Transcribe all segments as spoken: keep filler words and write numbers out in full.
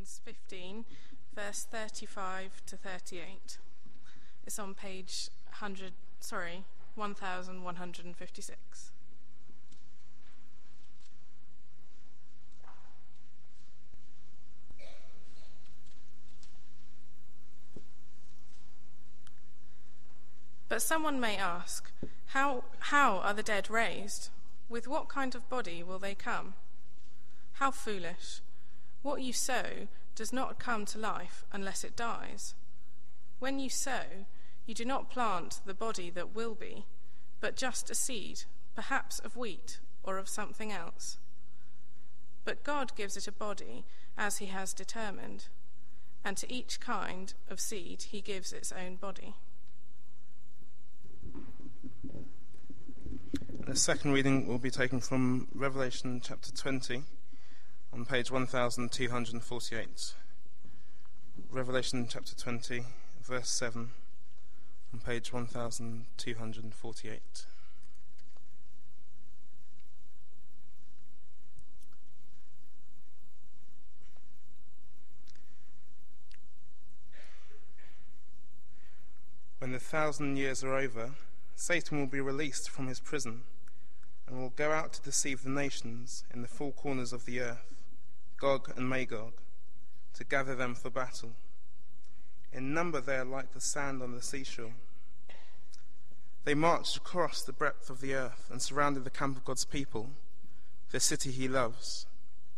Revelations fifteen, verse thirty-five to thirty-eight. It's on page one hundred, sorry, one thousand one hundred fifty-six. But someone may ask, how, how are the dead raised? With what kind of body will they come? How foolish! What you sow does not come to life unless it dies. When you sow, you do not plant the body that will be, but just a seed, perhaps of wheat or of something else. But God gives it a body as he has determined, and to each kind of seed he gives its own body. The second reading will be taken from Revelation chapter twenty on page one thousand two hundred forty-eight. Revelation chapter twenty, verse seven on page one thousand two hundred forty-eight. When the thousand years are over, Satan will be released from his prison and will go out to deceive the nations in the four corners of the earth, Gog and Magog, to gather them for battle. In number they are like the sand on the seashore. They marched across the breadth of the earth and surrounded the camp of God's people, the city he loves.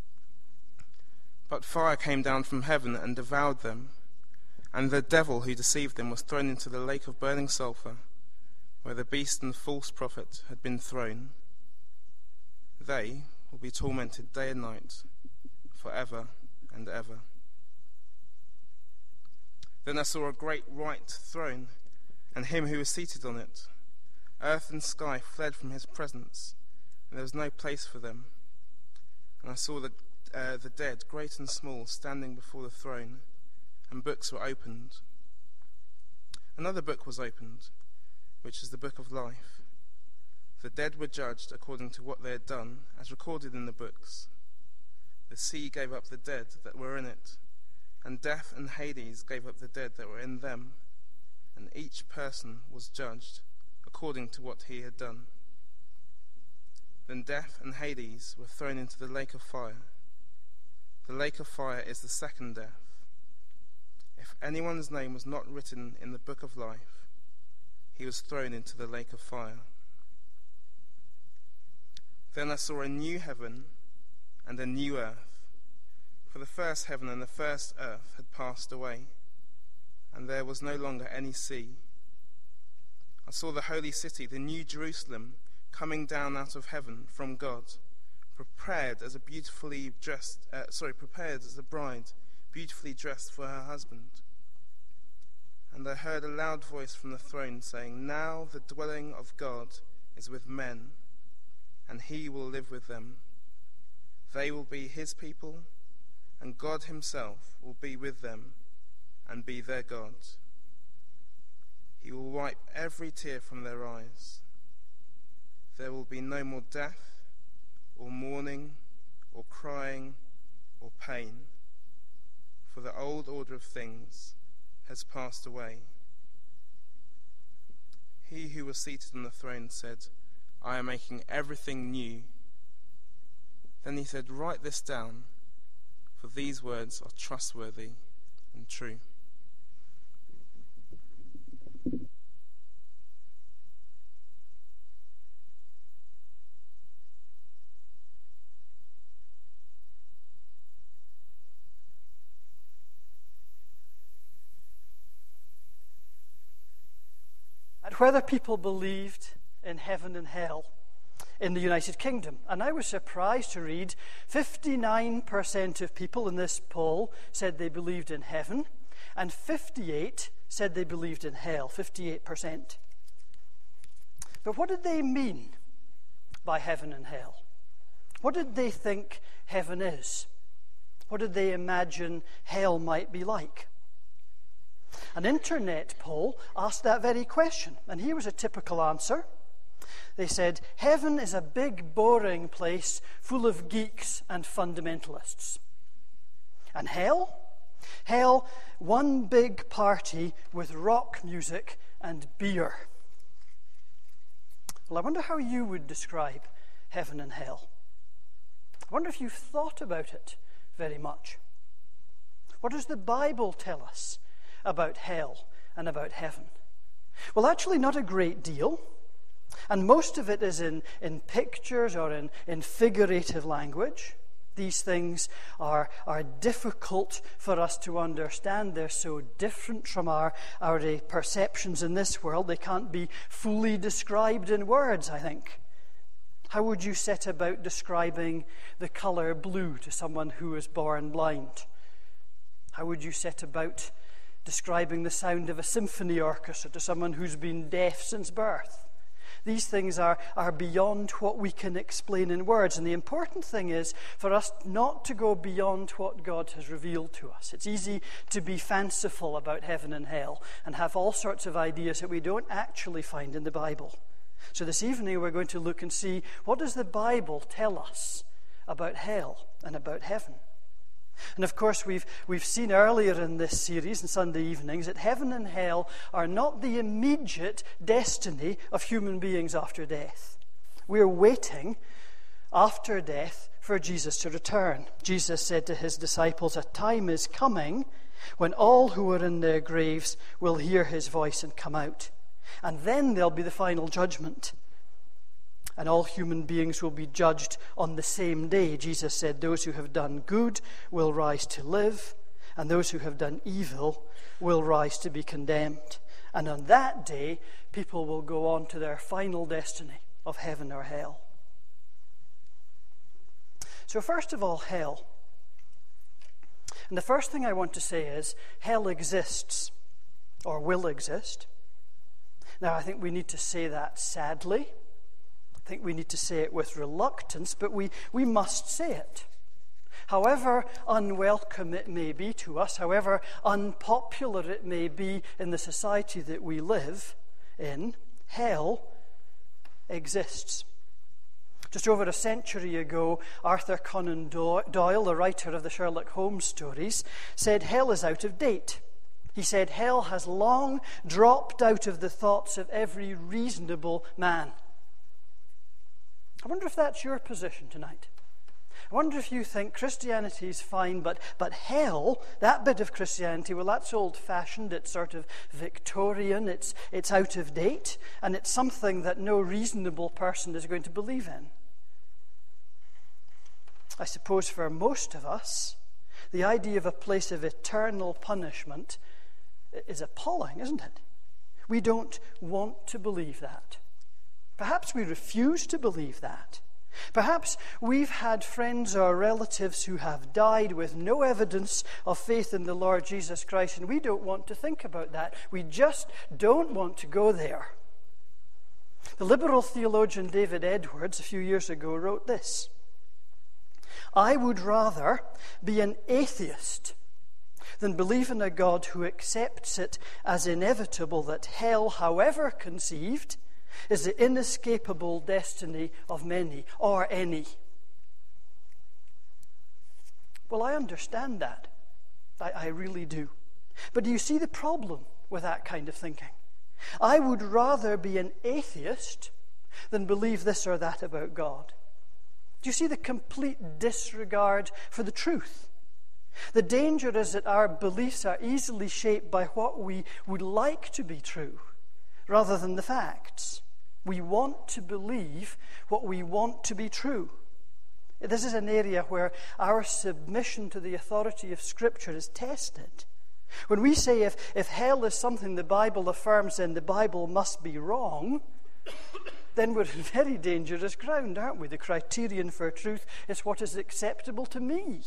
But fire came down from heaven and devoured them, and the devil who deceived them was thrown into the lake of burning sulfur, where the beast and the false prophet had been thrown. They will be tormented day and night, forever and ever. Then I saw a great white throne, and him who was seated on it. Earth and sky fled from his presence, and there was no place for them. And I saw the, uh, the dead, great and small, standing before the throne, and books were opened. Another book was opened, which is the book of life. The dead were judged according to what they had done, as recorded in the books. The sea gave up the dead that were in it, and death and Hades gave up the dead that were in them, and each person was judged according to what he had done. Then death and Hades were thrown into the lake of fire. The lake of fire is the second death. If anyone's name was not written in the book of life, he was thrown into the lake of fire. Then I saw a new heaven and a new earth, for the first heaven and the first earth had passed away, and there was no longer any sea. I saw the holy city, the new Jerusalem, coming down out of heaven from God, prepared as a beautifully dressed, uh, sorry, prepared as a bride, beautifully dressed for her husband. And I heard a loud voice from the throne saying, "Now the dwelling of God is with men, and he will live with them. They will be his people, and God himself will be with them and be their God. He will wipe every tear from their eyes. There will be no more death, or mourning, or crying, or pain, for the old order of things has passed away." He who was seated on the throne said, "I am making everything new." Then he said, "Write this down, for these words are trustworthy and true." Whether people believed in heaven and hell in the United Kingdom. And I was surprised to read fifty-nine percent of people in this poll said they believed in heaven, and fifty-eight said they believed in hell, fifty-eight percent. But what did they mean by heaven and hell? What did they think heaven is? What did they imagine hell might be like? An internet poll asked that very question, and here was a typical answer. They said, heaven is a big, boring place full of geeks and fundamentalists. And hell? Hell, one big party with rock music and beer. Well, I wonder how you would describe heaven and hell. I wonder if you've thought about it very much. What does the Bible tell us about hell and about heaven? Well, actually not a great deal. And most of it is in, in pictures or in, in figurative language. These things are, are difficult for us to understand. They're so different from our, our perceptions in this world. They can't be fully described in words, I think. How would you set about describing the color blue to someone who is born blind? How would you set about describing the sound of a symphony orchestra to someone who's been deaf since birth? These things are, are beyond what we can explain in words. And the important thing is for us not to go beyond what God has revealed to us. It's easy to be fanciful about heaven and hell and have all sorts of ideas that we don't actually find in the Bible. So this evening we're going to look and see, what does the Bible tell us about hell and about heaven? And of course, we've we've seen earlier in this series, on Sunday evenings, that heaven and hell are not the immediate destiny of human beings after death. We're waiting after death for Jesus to return. Jesus said to his disciples, "A time is coming when all who are in their graves will hear his voice and come out. And then there'll be the final judgment. And all human beings will be judged on the same day." Jesus said, "Those who have done good will rise to live, and those who have done evil will rise to be condemned. And on that day, people will go on to their final destiny of heaven or hell." So first of all, hell. And the first thing I want to say is, hell exists, or will exist. Now, I think we need to say that sadly. I think we need to say it with reluctance, but we, we must say it. However unwelcome it may be to us, however unpopular it may be in the society that we live in, hell exists. Just over a century ago, Arthur Conan Doyle, the writer of the Sherlock Holmes stories, said hell is out of date. He said hell has long dropped out of the thoughts of every reasonable man. I wonder if that's your position tonight. I wonder if you think Christianity is fine, but, but hell, that bit of Christianity, well, that's old-fashioned, it's sort of Victorian, it's, it's out of date, and it's something that no reasonable person is going to believe in. I suppose for most of us, the idea of a place of eternal punishment is appalling, isn't it? We don't want to believe that. Perhaps we refuse to believe that. Perhaps we've had friends or relatives who have died with no evidence of faith in the Lord Jesus Christ, and we don't want to think about that. We just don't want to go there. The liberal theologian David Edwards, a few years ago, wrote this: "I would rather be an atheist than believe in a God who accepts it as inevitable that hell, however conceived, is the inescapable destiny of many, or any." Well, I understand that. I, I really do. But do you see the problem with that kind of thinking? I would rather be an atheist than believe this or that about God. Do you see the complete disregard for the truth? The danger is that our beliefs are easily shaped by what we would like to be true, rather than the facts. We want to believe what we want to be true. This is an area where our submission to the authority of Scripture is tested. When we say if, if hell is something the Bible affirms, then the Bible must be wrong, then we're in very dangerous ground, aren't we? The criterion for truth is what is acceptable to me.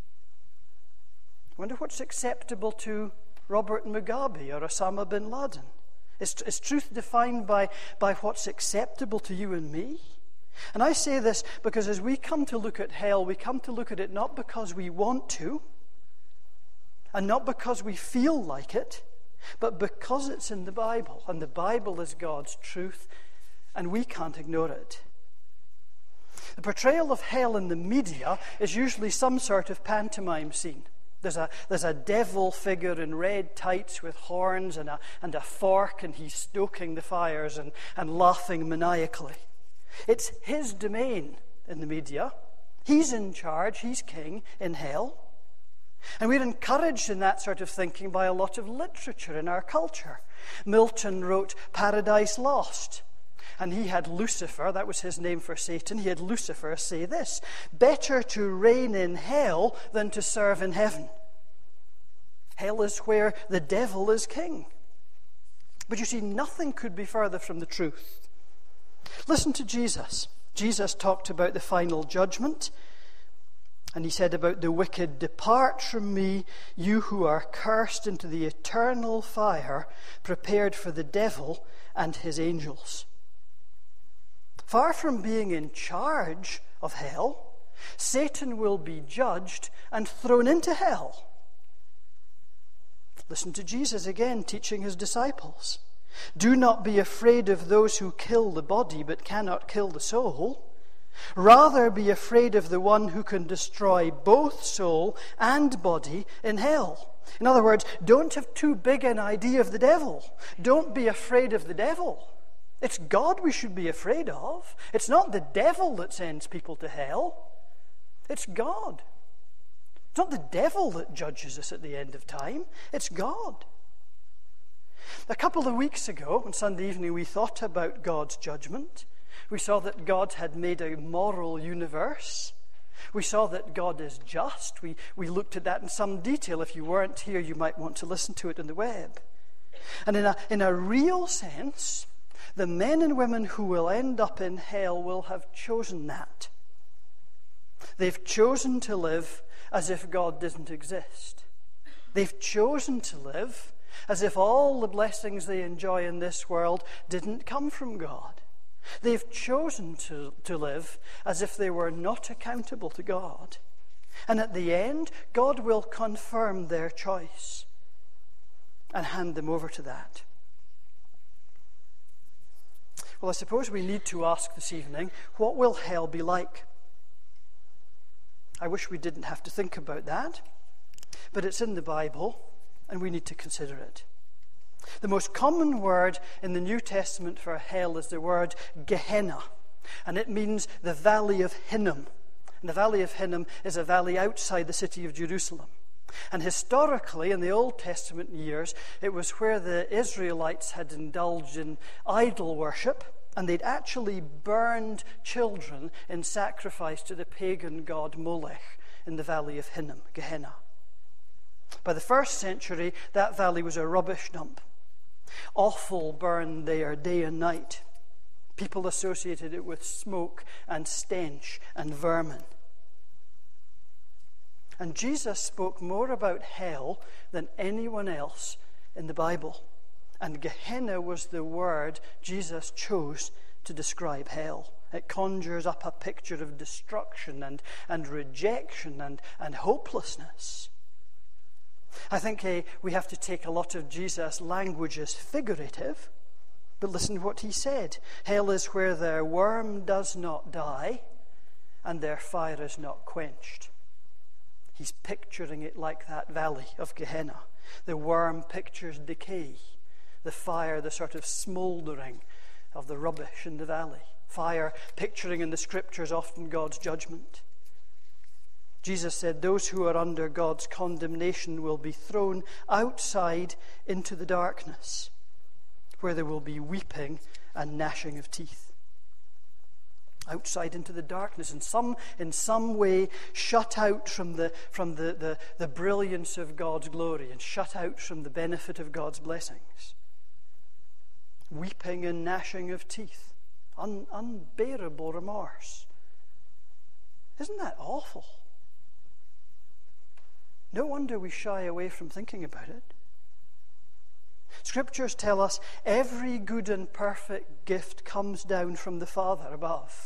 I wonder what's acceptable to Robert Mugabe or Osama bin Laden. Is, is truth defined by, by what's acceptable to you and me? And I say this because as we come to look at hell, we come to look at it not because we want to, and not because we feel like it, but because it's in the Bible, and the Bible is God's truth, and we can't ignore it. The portrayal of hell in the media is usually some sort of pantomime scene. There's a, there's a devil figure in red tights with horns and a, and a fork, and he's stoking the fires and, and laughing maniacally. It's his domain in the media. He's in charge. He's king in hell. And we're encouraged in that sort of thinking by a lot of literature in our culture. Milton wrote Paradise Lost. And he had Lucifer, that was his name for Satan, he had Lucifer say this: better to reign in hell than to serve in heaven. Hell is where the devil is king. But you see, nothing could be further from the truth. Listen to Jesus. Jesus talked about the final judgment, and he said about the wicked, "Depart from me, you who are cursed, into the eternal fire prepared for the devil and his angels." Far from being in charge of hell, Satan will be judged and thrown into hell. Listen to Jesus again teaching his disciples. "Do not be afraid of those who kill the body but cannot kill the soul. Rather be afraid of the one who can destroy both soul and body in hell." In other words, don't have too big an idea of the devil. Don't be afraid of the devil. It's God we should be afraid of. It's not the devil that sends people to hell. It's God. It's not the devil that judges us at the end of time. It's God. A couple of weeks ago, on Sunday evening, we thought about God's judgment. We saw that God had made a moral universe. We saw that God is just. We, we looked at that in some detail. If you weren't here, you might want to listen to it on the web. And in a, in a real sense, the men and women who will end up in hell will have chosen that. They've chosen to live as if God doesn't exist. They've chosen to live as if all the blessings they enjoy in this world didn't come from God. They've chosen to, to live as if they were not accountable to God. And at the end, God will confirm their choice and hand them over to that. Well, I suppose we need to ask this evening, what will hell be like? I wish we didn't have to think about that, but it's in the Bible, and we need to consider it. The most common word in the New Testament for hell is the word Gehenna, and it means the Valley of Hinnom. And the Valley of Hinnom is a valley outside the city of Jerusalem. And historically, in the Old Testament years, it was where the Israelites had indulged in idol worship, and they'd actually burned children in sacrifice to the pagan god Molech in the Valley of Hinnom, Gehenna. By the first century, that valley was a rubbish dump. Offal burned there day and night. People associated it with smoke and stench and vermin. And Jesus spoke more about hell than anyone else in the Bible. And Gehenna was the word Jesus chose to describe hell. It conjures up a picture of destruction and, and rejection and, and hopelessness. I think uh, we have to take a lot of Jesus' language as figurative, but listen to what he said. Hell is where their worm does not die and their fire is not quenched. He's picturing it like that valley of Gehenna. The worm pictures decay. The fire, the sort of smouldering of the rubbish in the valley. Fire picturing in the scriptures often God's judgment. Jesus said those who are under God's condemnation will be thrown outside into the darkness, where there will be weeping and gnashing of teeth. Outside into the darkness, in some in some way shut out from the from the, the, the brilliance of God's glory and shut out from the benefit of God's blessings. Weeping and gnashing of teeth. Un, unbearable remorse. Isn't that awful? No wonder we shy away from thinking about it. Scriptures tell us every good and perfect gift comes down from the Father above.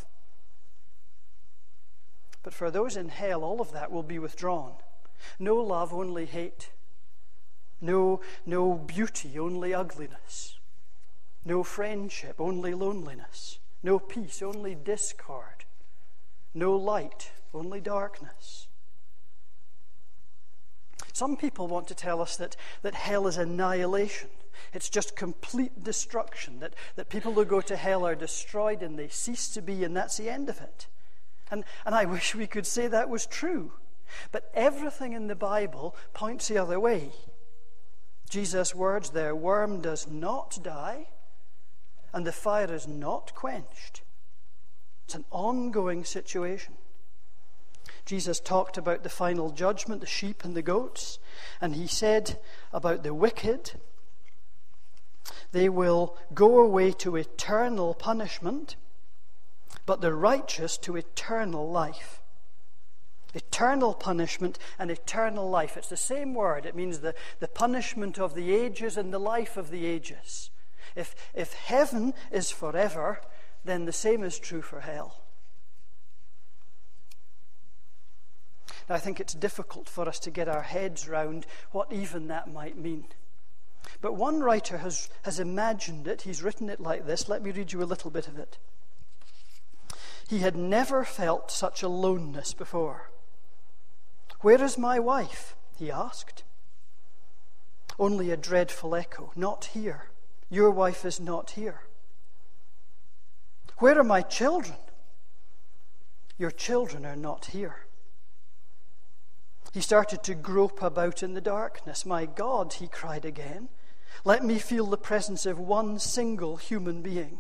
But for those in hell, all of that will be withdrawn. No love, only hate. No, no beauty, only ugliness. No friendship, only loneliness. No peace, only discord. No light, only darkness. Some people want to tell us that, that hell is annihilation. It's just complete destruction, that, that people who go to hell are destroyed and they cease to be, and that's the end of it. And, and I wish we could say that was true. But everything in the Bible points the other way. Jesus' words there, worm does not die, and the fire is not quenched. It's an ongoing situation. Jesus talked about the final judgment, the sheep and the goats, and he said about the wicked, they will go away to eternal punishment, but the righteous to eternal life. Eternal punishment and eternal life. It's the same word. It means the, the punishment of the ages and the life of the ages. If, if heaven is forever, then the same is true for hell. Now, I think it's difficult for us to get our heads round what even that might mean. But one writer has, has imagined it. He's written it like this. Let me read you a little bit of it. He had never felt such aloneness before. "Where is my wife?" he asked. Only a dreadful echo. "Not here. Your wife is not here." "Where are my children?" "Your children are not here." He started to grope about in the darkness. "My God," he cried again, "let me feel the presence of one single human being."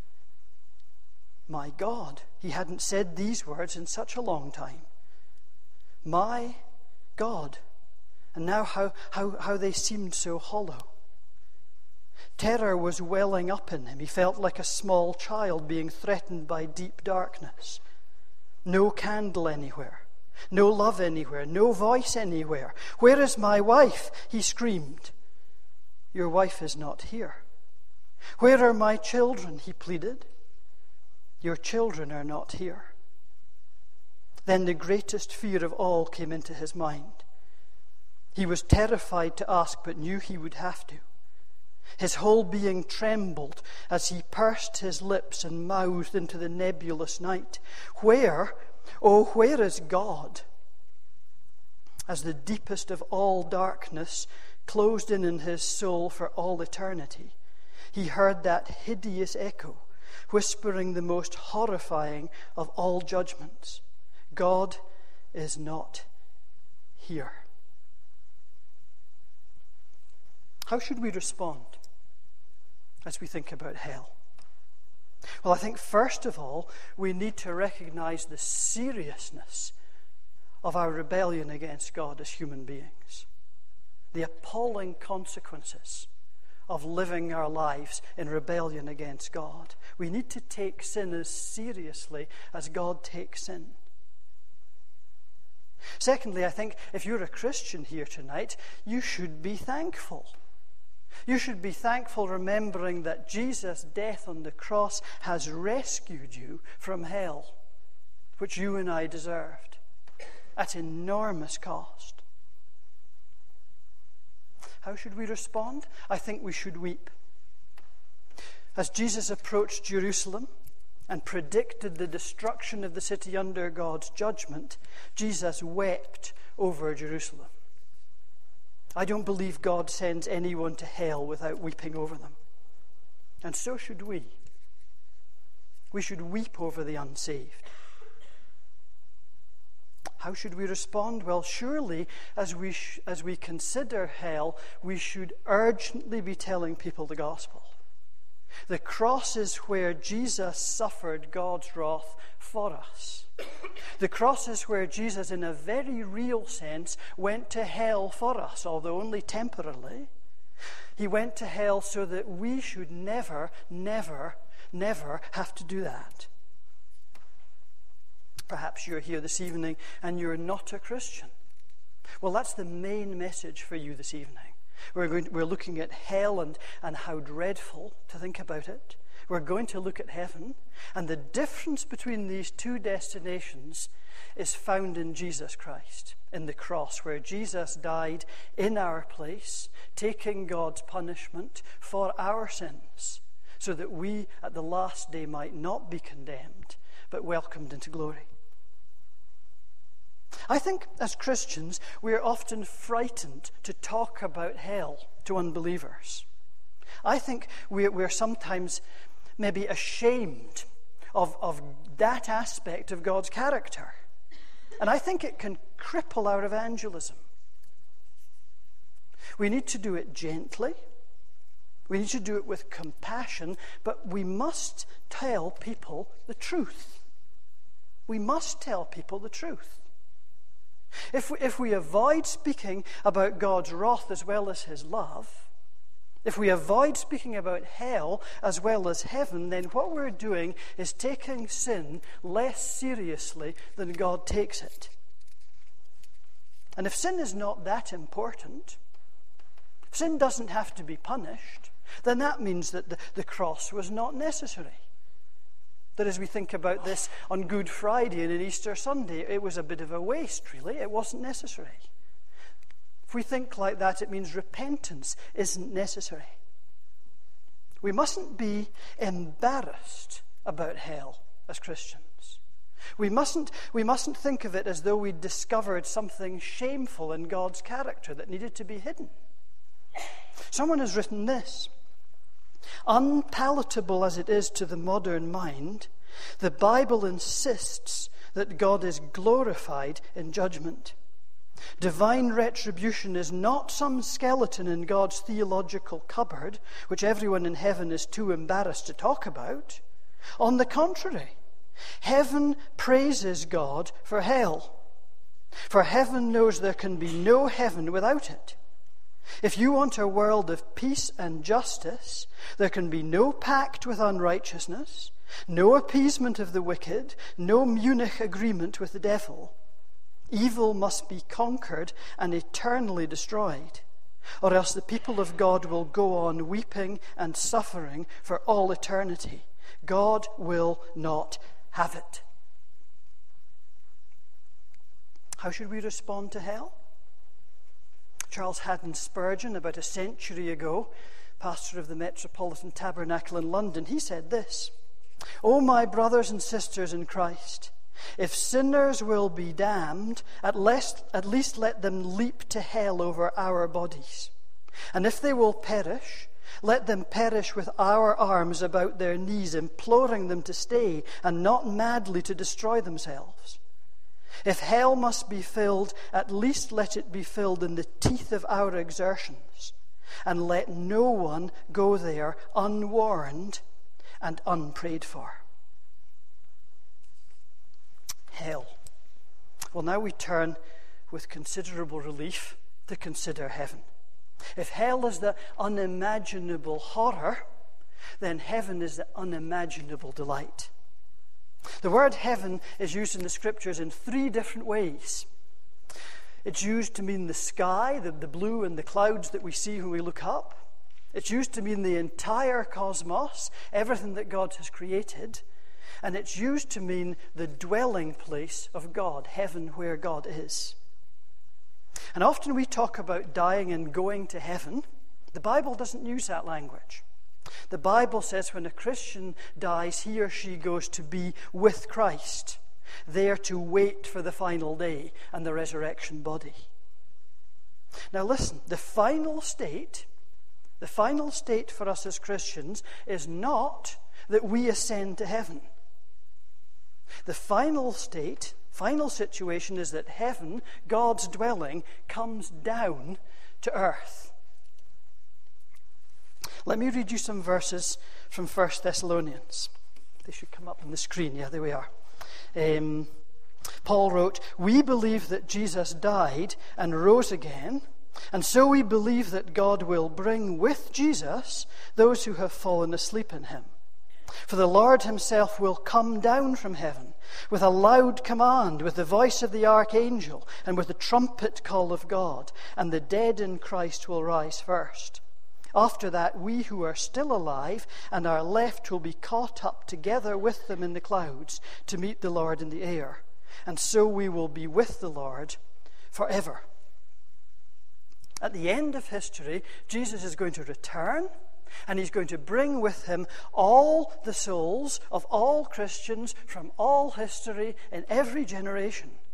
My God, he hadn't said these words in such a long time. My God. And now how, how, how they seemed so hollow. Terror was welling up in him. He felt like a small child being threatened by deep darkness. No candle anywhere. No love anywhere. No voice anywhere. "Where is my wife?" he screamed. "Your wife is not here." "Where are my children?" he pleaded. "Your children are not here." Then the greatest fear of all came into his mind. He was terrified to ask, but knew he would have to. His whole being trembled as he pursed his lips and mouthed into the nebulous night, "Where, oh, where is God?" As the deepest of all darkness closed in in his soul for all eternity, he heard that hideous echo, whispering the most horrifying of all judgments. God is not here. How should we respond as we think about hell? Well, I think first of all, we need to recognize the seriousness of our rebellion against God as human beings. The appalling consequences of living our lives in rebellion against God. We need to take sin as seriously as God takes sin. Secondly, I think if you're a Christian here tonight, you should be thankful. You should be thankful remembering that Jesus' death on the cross has rescued you from hell, which you and I deserved, at enormous cost. How should we respond? I think we should weep. As Jesus approached Jerusalem and predicted the destruction of the city under God's judgment, Jesus wept over Jerusalem. I don't believe God sends anyone to hell without weeping over them. And so should we. We should weep over the unsaved. How should we respond? Well, surely as we sh- as we consider hell, we should urgently be telling people the gospel. The cross is where Jesus suffered God's wrath for us. The cross is where Jesus, in a very real sense, went to hell for us, although only temporarily. He went to hell so that we should never, never, never have to do that. Perhaps you're here this evening and you're not a Christian. Well, that's the main message for you this evening. We're going to, we're looking at hell and, and how dreadful to think about it. We're going to look at heaven. And the difference between these two destinations is found in Jesus Christ, in the cross, where Jesus died in our place, taking God's punishment for our sins, so that we at the last day might not be condemned, but welcomed into glory. I think as Christians, we're often frightened to talk about hell to unbelievers. I think we're, we're sometimes maybe ashamed of, of that aspect of God's character. And I think it can cripple our evangelism. We need to do it gently. We need to do it with compassion, but we must tell people the truth. We must tell people the truth. If we, if we avoid speaking about God's wrath as well as his love, if we avoid speaking about hell as well as heaven, then what we're doing is taking sin less seriously than God takes it. And if sin is not that important, if sin doesn't have to be punished, then that means that the, the cross was not necessary. That as we think about this on Good Friday and on Easter Sunday, it was a bit of a waste, really. It wasn't necessary. If we think like that, it means repentance isn't necessary. We mustn't be embarrassed about hell as Christians. We mustn't, we mustn't think of it as though we'd discovered something shameful in God's character that needed to be hidden. Someone has written this: unpalatable as it is to the modern mind, the Bible insists that God is glorified in judgment. Divine retribution is not some skeleton in God's theological cupboard, which everyone in heaven is too embarrassed to talk about. On the contrary, heaven praises God for hell, for heaven knows there can be no heaven without it. If you want a world of peace and justice, there can be no pact with unrighteousness, no appeasement of the wicked, no Munich agreement with the devil. Evil must be conquered and eternally destroyed, or else the people of God will go on weeping and suffering for all eternity. God will not have it. How should we respond to hell? Charles Haddon Spurgeon, about a century ago, pastor of the Metropolitan Tabernacle in London, he said this: "O my brothers and sisters in Christ, if sinners will be damned, at least, at least let them leap to hell over our bodies. And if they will perish, let them perish with our arms about their knees, imploring them to stay and not madly to destroy themselves. If hell must be filled, at least let it be filled in the teeth of our exertions, and let no one go there unwarned and unprayed for." Hell. Well, now we turn with considerable relief to consider heaven. If hell is the unimaginable horror, then heaven is the unimaginable delight. The word heaven is used in the scriptures in three different ways. It's used to mean the sky, the, the blue and the clouds that we see when we look up. It's used to mean the entire cosmos, everything that God has created. And it's used to mean the dwelling place of God, heaven where God is. And often we talk about dying and going to heaven. The Bible doesn't use that language. The Bible says when a Christian dies, he or she goes to be with Christ, there to wait for the final day and the resurrection body. Now listen, the final state, the final state for us as Christians is not that we ascend to heaven. The final state, final situation is that heaven, God's dwelling, comes down to earth. Let me read you some verses from First Thessalonians. They should come up on the screen. Yeah, there we are. Um, Paul wrote, "We believe that Jesus died and rose again, and so we believe that God will bring with Jesus those who have fallen asleep in him. For the Lord himself will come down from heaven with a loud command, with the voice of the archangel, and with the trumpet call of God, and the dead in Christ will rise first. After that, we who are still alive and are left will be caught up together with them in the clouds to meet the Lord in the air. And so we will be with the Lord forever." At the end of history, Jesus is going to return, and he's going to bring with him all the souls of all Christians from all history in every generation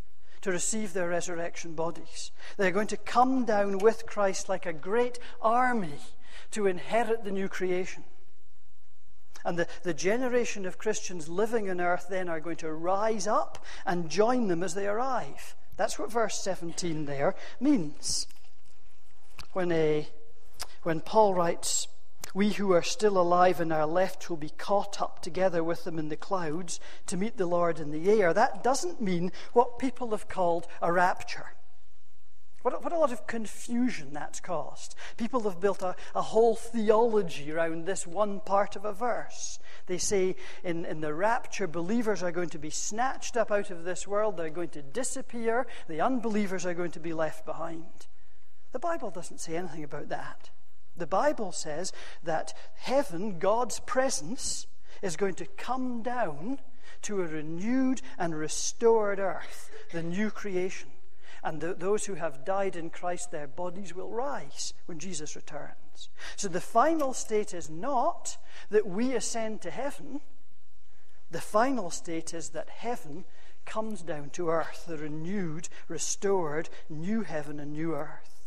to receive their resurrection bodies. They're going to come down with Christ like a great army to inherit the new creation. And the, the generation of Christians living on earth then are going to rise up and join them as they arrive. That's what verse seventeen there means. When, a, when Paul writes, "We who are still alive and are left will be caught up together with them in the clouds to meet the Lord in the air," that doesn't mean what people have called a rapture. What, what a lot of confusion that's caused. People have built a, a whole theology around this one part of a verse. They say in, in the rapture, believers are going to be snatched up out of this world. They're going to disappear. The unbelievers are going to be left behind. The Bible doesn't say anything about that. The Bible says that heaven, God's presence, is going to come down to a renewed and restored earth, the new creation. And the, those who have died in Christ, their bodies will rise when Jesus returns. So the final state is not that we ascend to heaven. The final state is that heaven comes down to earth, the renewed, restored, new heaven and new earth.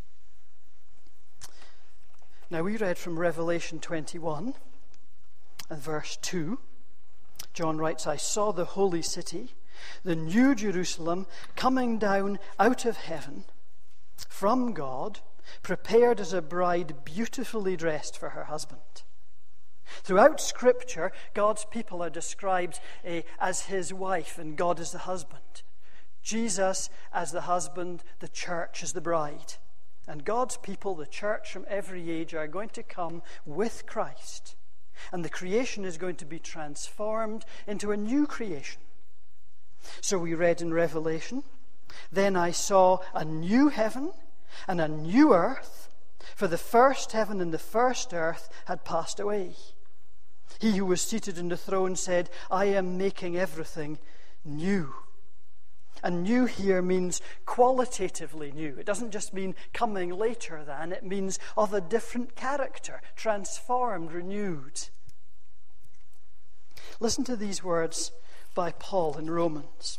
Now we read from Revelation twenty-one and verse two. John writes, "I saw the holy city, the new Jerusalem, coming down out of heaven from God, prepared as a bride beautifully dressed for her husband." Throughout Scripture, God's people are described uh, as his wife and God as the husband. Jesus as the husband, the church as the bride. And God's people, the church from every age, are going to come with Christ. And the creation is going to be transformed into a new creation. So we read in Revelation, "Then I saw a new heaven and a new earth, for the first heaven and the first earth had passed away. He who was seated on the throne said, 'I am making everything new.'" And new here means qualitatively new. It doesn't just mean coming later than, it means of a different character, transformed, renewed. Listen to these words by Paul in Romans.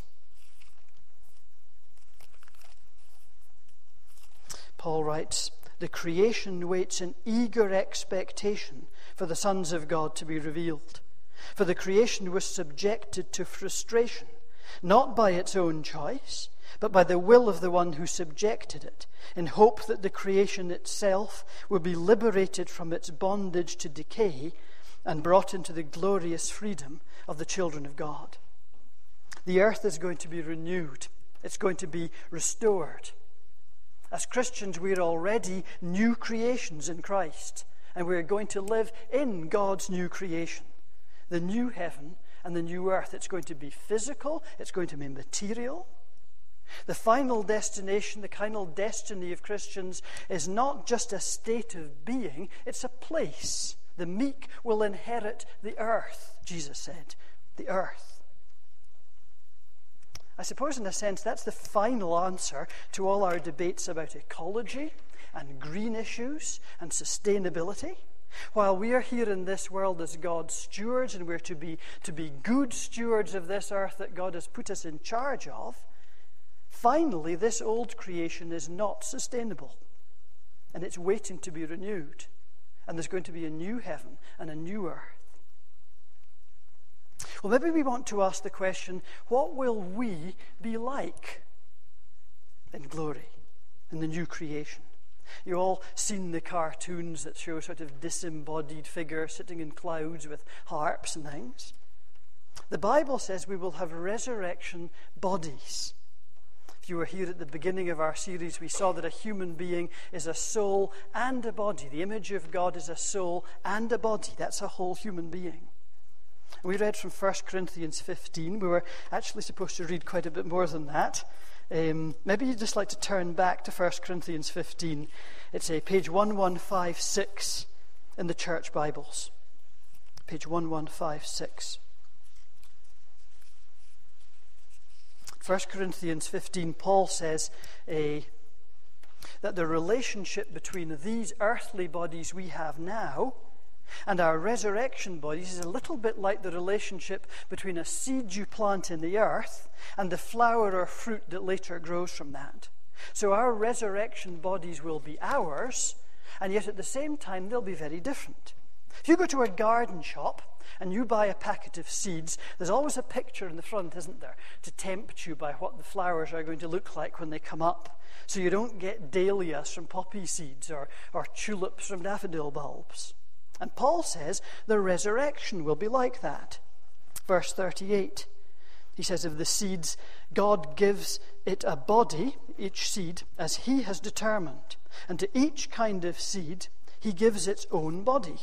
Paul writes, "The creation waits in eager expectation for the sons of God to be revealed. For the creation was subjected to frustration, not by its own choice, but by the will of the one who subjected it, in hope that the creation itself will be liberated from its bondage to decay and brought into the glorious freedom of the children of God." The earth is going to be renewed. It's going to be restored. As Christians, we're already new creations in Christ, and we're going to live in God's new creation, the new heaven and the new earth. It's going to be physical. It's going to be material. The final destination, the final destiny of Christians is not just a state of being, it's a place. The meek will inherit the earth, Jesus said, the earth. I suppose in a sense that's the final answer to all our debates about ecology and green issues and sustainability. While we are here in this world as God's stewards, and we're to be, to be good stewards of this earth that God has put us in charge of, finally this old creation is not sustainable. And it's waiting to be renewed. And there's going to be a new heaven and a new earth. Well, maybe we want to ask the question, what will we be like in glory, in the new creation? You've all seen the cartoons that show sort of disembodied figures sitting in clouds with harps and things. The Bible says we will have resurrection bodies. If you were here at the beginning of our series, we saw that a human being is a soul and a body. The image of God is a soul and a body. That's a whole human being. We read from First Corinthians fifteen. We were actually supposed to read quite a bit more than that. Um, maybe you'd just like to turn back to First Corinthians fifteen. It's a page eleven fifty-six in the church Bibles. Page eleven fifty-six. First Corinthians fifteen, Paul says uh, that the relationship between these earthly bodies we have now And our resurrection bodies is a little bit like the relationship between a seed you plant in the earth and the flower or fruit that later grows from that. So our resurrection bodies will be ours, and yet at the same time they'll be very different. If you go to a garden shop and you buy a packet of seeds, there's always a picture in the front, isn't there, to tempt you by what the flowers are going to look like when they come up. So you don't get dahlias from poppy seeds or, or tulips from daffodil bulbs. And Paul says the resurrection will be like that. Verse thirty-eight, he says of the seeds, God gives it a body, each seed, as he has determined. And to each kind of seed, he gives its own body.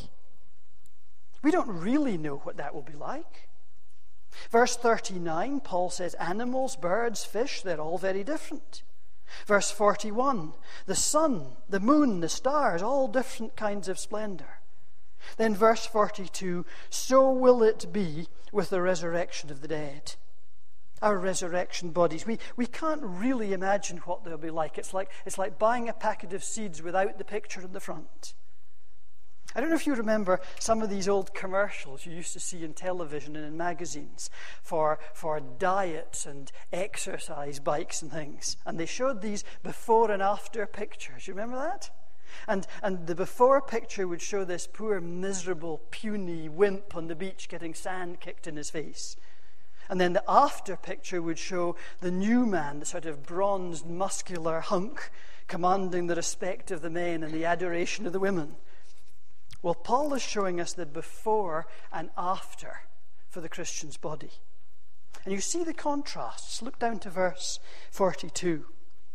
We don't really know what that will be like. Verse thirty-nine, Paul says animals, birds, fish, they're all very different. Verse forty-one, the sun, the moon, the stars, all different kinds of splendor. Then verse forty-two, so will it be with the resurrection of the dead. Our resurrection bodies, we, we can't really imagine what they'll be like. It's like. it's like buying a packet of seeds without the picture in the front. I don't know if you remember some of these old commercials you used to see in television and in magazines for, for diets and exercise bikes and things. And they showed these before and after pictures. You remember that? And, and the before picture would show this poor, miserable, puny wimp on the beach getting sand kicked in his face. And then the after picture would show the new man, the sort of bronzed, muscular hunk, commanding the respect of the men and the adoration of the women. Well, Paul is showing us the before and after for the Christian's body. And you see the contrasts. Look down to verse forty-two.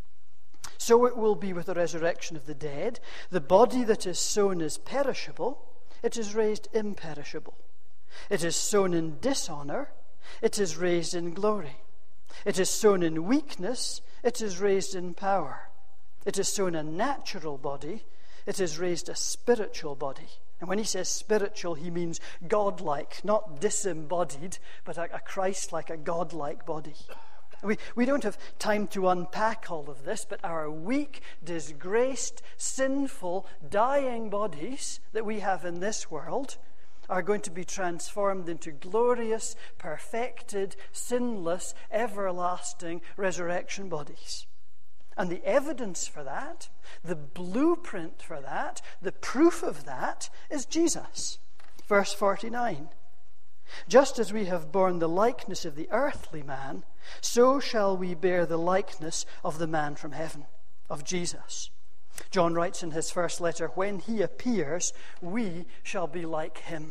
So it will be with the resurrection of the dead. The body that is sown is perishable, it is raised imperishable. It is sown in dishonor, it is raised in glory. It is sown in weakness, it is raised in power. It is sown a natural body, it is raised a spiritual body. And when he says spiritual, he means godlike, not disembodied, but a, a Christ-like, a godlike body. We, we don't have time to unpack all of this, but our weak, disgraced, sinful, dying bodies that we have in this world are going to be transformed into glorious, perfected, sinless, everlasting resurrection bodies. And the evidence for that, the blueprint for that, the proof of that is Jesus. Verse forty-nine. Just as we have borne the likeness of the earthly man, so shall we bear the likeness of the man from heaven, of Jesus. John writes in his first letter, when he appears, we shall be like him.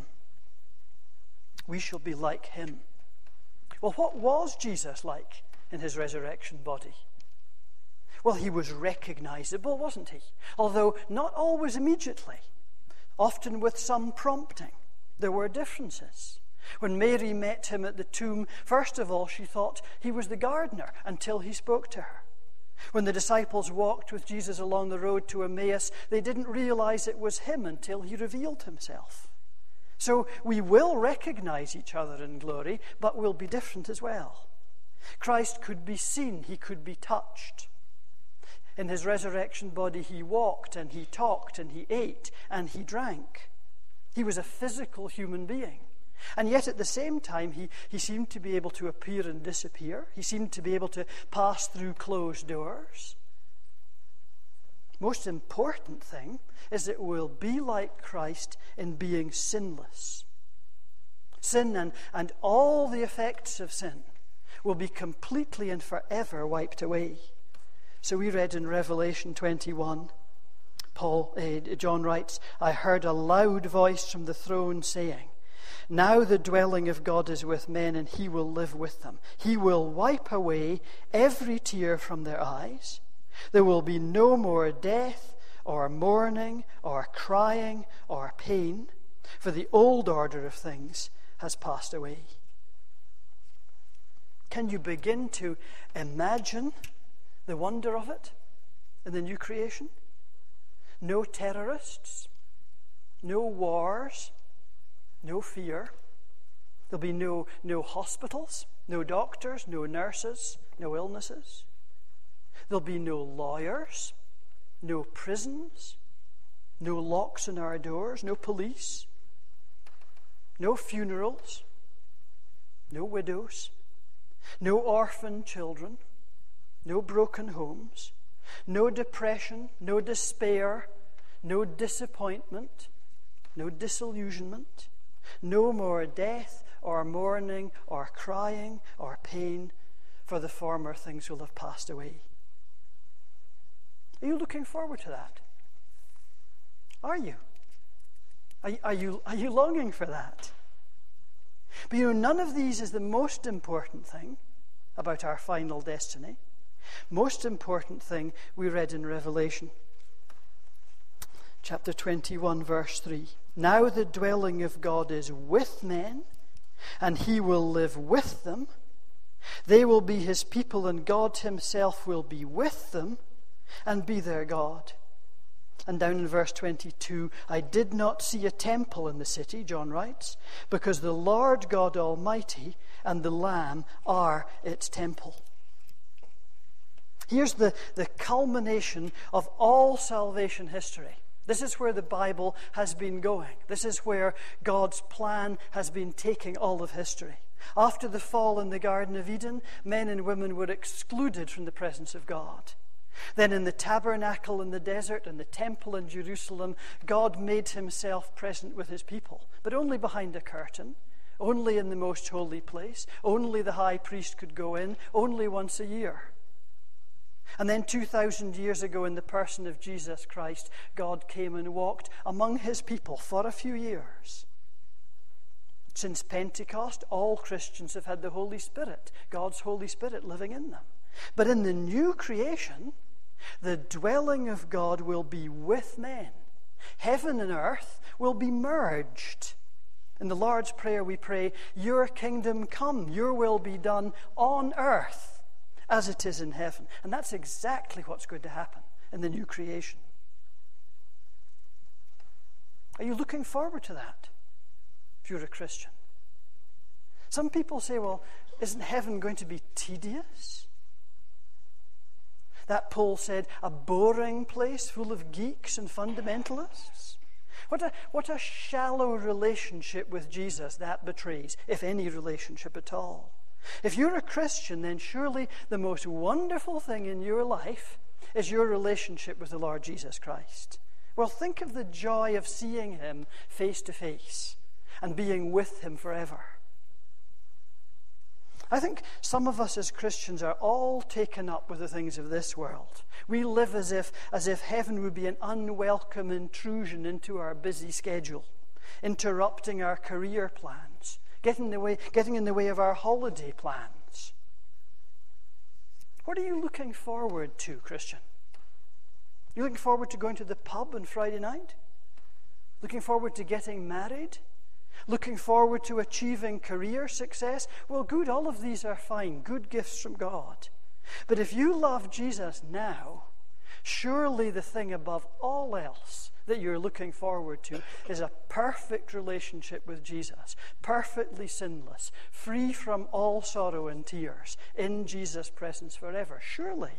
We shall be like him. Well, what was Jesus like in his resurrection body? Well, he was recognizable, wasn't he? Although not always immediately, often with some prompting. There were differences. When Mary met him at the tomb, first of all, she thought he was the gardener until he spoke to her. When the disciples walked with Jesus along the road to Emmaus, they didn't realize it was him until he revealed himself. So we will recognize each other in glory, but we'll be different as well. Christ could be seen, he could be touched. In his resurrection body, he walked and he talked and he ate and he drank. He was a physical human being. And yet at the same time, he, he seemed to be able to appear and disappear. He seemed to be able to pass through closed doors. Most important thing is that we'll be like Christ in being sinless. Sin and, and all the effects of sin will be completely and forever wiped away. So we read in Revelation twenty-one, Paul, uh, John writes, I heard a loud voice from the throne saying, now the dwelling of God is with men, and he will live with them. He will wipe away every tear from their eyes. There will be no more death, or mourning, or crying, or pain, for the old order of things has passed away. Can you begin to imagine the wonder of it in the new creation? No terrorists, no wars, no fear. There'll be no, no hospitals, no doctors, no nurses, no illnesses. There'll be no lawyers, no prisons, no locks on our doors, no police, no funerals, no widows, no orphan children, no broken homes, no depression, no despair, no disappointment, no disillusionment, no more death or mourning or crying or pain, for the former things will have passed away. Are you looking forward to that? Are you? Are, are you, are you longing for that? But you know, none of these is the most important thing about our final destiny. Most important thing we read in Revelation. Chapter twenty-one, verse three. Now the dwelling of God is with men, and he will live with them. They will be his people, and God himself will be with them and be their God. And down in verse twenty-two, I did not see a temple in the city, John writes, because the Lord God Almighty and the Lamb are its temple. Here's the, the culmination of all salvation history. This is where the Bible has been going. This is where God's plan has been taking all of history. After the fall in the Garden of Eden, men and women were excluded from the presence of God. Then in the tabernacle in the desert and the temple in Jerusalem, God made himself present with his people, but only behind a curtain, only in the most holy place, only the high priest could go in, only once a year. And then two thousand years ago, in the person of Jesus Christ, God came and walked among his people for a few years. Since Pentecost, all Christians have had the Holy Spirit, God's Holy Spirit living in them. But in the new creation, the dwelling of God will be with men. Heaven and earth will be merged. In the Lord's Prayer we pray, your kingdom come, your will be done on earth as it is in heaven. And that's exactly what's going to happen in the new creation. Are you looking forward to that if you're a Christian? Some people say, well, isn't heaven going to be tedious? That poll said, a boring place full of geeks and fundamentalists. What a, what a shallow relationship with Jesus that betrays, if any relationship at all. If you're a Christian, then surely the most wonderful thing in your life is your relationship with the Lord Jesus Christ. Well, think of the joy of seeing him face to face and being with him forever. I think some of us as Christians are all taken up with the things of this world. We live as if, as if heaven would be an unwelcome intrusion into our busy schedule, interrupting our career plans, getting in the way, getting in the way of our holiday plans. What are you looking forward to, Christian? You looking forward to going to the pub on Friday night? Looking forward to getting married? Looking forward to achieving career success? Well, good, all of these are fine, good gifts from God. But if you love Jesus now, surely the thing above all else that you're looking forward to is a perfect relationship with Jesus, perfectly sinless, free from all sorrow and tears, in Jesus' presence forever. Surely.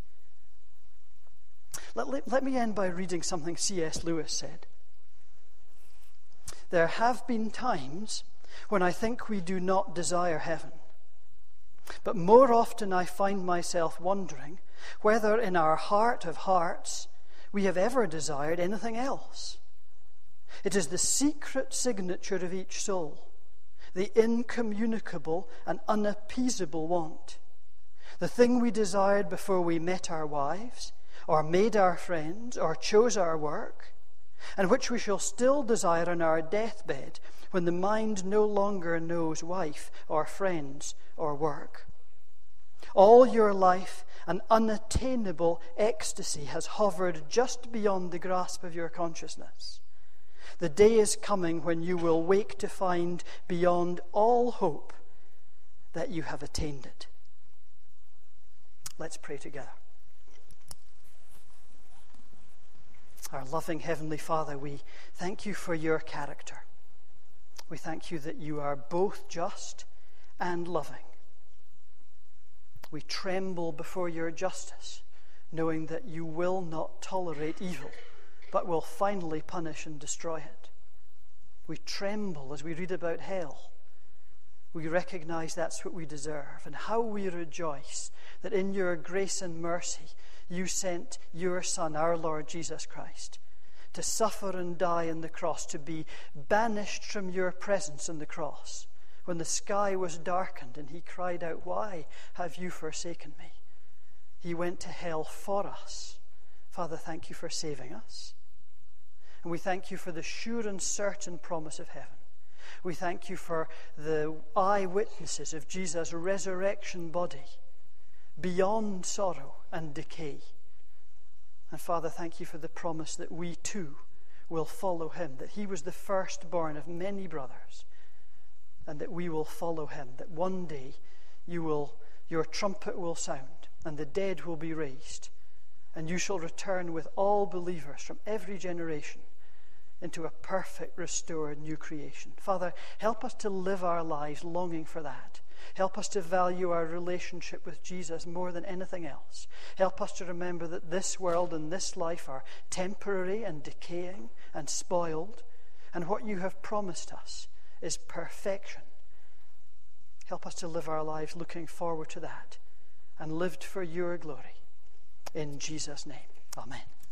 Let, let, let me end by reading something C S Lewis said. There have been times when I think we do not desire heaven, but more often I find myself wondering whether in our heart of hearts we have ever desired anything else. It is the secret signature of each soul, the incommunicable and unappeasable want, the thing we desired before we met our wives, or made our friends, or chose our work, and which we shall still desire on our deathbed when the mind no longer knows wife or friends or work. All your life, an unattainable ecstasy has hovered just beyond the grasp of your consciousness. The day is coming when you will wake to find beyond all hope that you have attained it. Let's pray together. Our loving Heavenly Father, we thank you for your character. We thank you that you are both just and loving. We tremble before your justice, knowing that you will not tolerate evil, but will finally punish and destroy it. We tremble as we read about hell. We recognize that's what we deserve. And how we rejoice that in your grace and mercy you sent your Son, our Lord Jesus Christ, to suffer and die on the cross, to be banished from your presence on the cross. When the sky was darkened and he cried out, "Why have you forsaken me?" He went to hell for us. Father, thank you for saving us. And we thank you for the sure and certain promise of heaven. We thank you for the eyewitnesses of Jesus' resurrection body beyond sorrow and decay. And Father, thank you for the promise that we too will follow him, that he was the firstborn of many brothers, and that we will follow him, that one day you will, your trumpet will sound, and the dead will be raised, and you shall return with all believers from every generation into a perfect, restored, new creation. Father, help us to live our lives longing for that. Help us to value our relationship with Jesus more than anything else. Help us to remember that this world and this life are temporary and decaying and spoiled, and what you have promised us is perfection. Help us to live our lives looking forward to that and lived for your glory. In Jesus' name, amen.